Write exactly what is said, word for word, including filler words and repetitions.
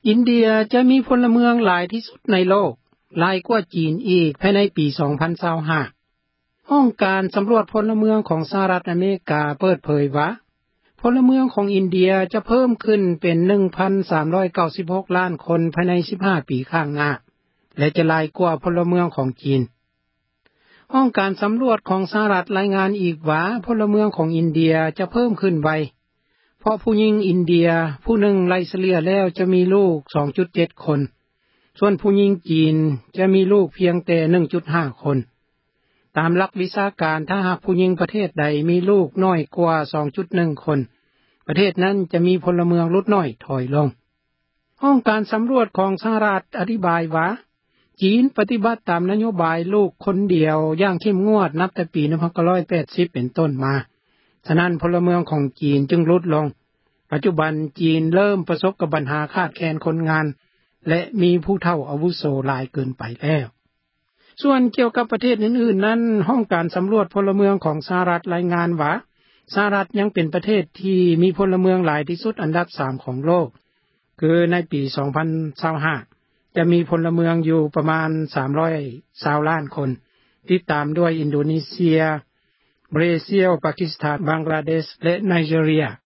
อินเดียจะมีพลเมืองหลายที่สุดในโลกหลายกว่าจีนอีกภายในปีสองพันยี่สิบห้าห้องการสำรวจพลเมืองของสหรัฐอเมริกาเปิดเผยว่าพลเมืองของอินเดียจะเพิ่มขึ้นเป็น หนึ่งพันสามร้อยเก้าสิบหก ล้านคนภายในสิบห้าปีข้างหน้าและจะหลายกว่าพลเมืองของจีนห้องการสำรวจของสหรัฐรายงานอีกว่าพลเมืองของอินเดียจะเพิ่มขึ้นไวเพราะผู้หญิงอินเดียผู้หนึ่งไล่เฉลี่ยแล้วจะมีลูก สองจุดเจ็ด คนส่วนผู้หญิงจีนจะมีลูกเพียงแต่ หนึ่งจุดห้า คนตามหลักวิชาการถ้าหากผู้หญิงประเทศใดมีลูกน้อยกว่า สองจุดหนึ่ง คนประเทศนั้นจะมีพลเมืองลดน้อยถอยลงห้องการสำรวจของสหรัฐอธิบายว่าจีนปฏิบัติตามนโยบายลูกคนเดียวอย่างเข้มงวดนับแต่ปีหนึ่งพันเก้าร้อยแปดสิบเป็นต้นมาฉะนั้นพลเมืองของจีนจึงลดลงปัจจุบันจีนเริ่มประสบกับปัญหาขาดแคลนคนงานและมีผู้เฒ่าอาวุโสหลายเกินไปแล้วส่วนเกี่ยวกับประเทศอื่นๆนั้นห้องการสำรวจพลเมืองของสหรัฐรายงานว่าสหรัฐยังเป็นประเทศที่มีพลเมืองหลายที่สุดอันดับสามของโลกคือในปีสองพันยี่สิบห้าจะมีพลเมืองอยู่ประมาณสามร้อยยี่สิบล้านคนติดตามด้วยอินโดนีเซียบราซิลปากีสถานบังกลาเทศและไนจีเรีย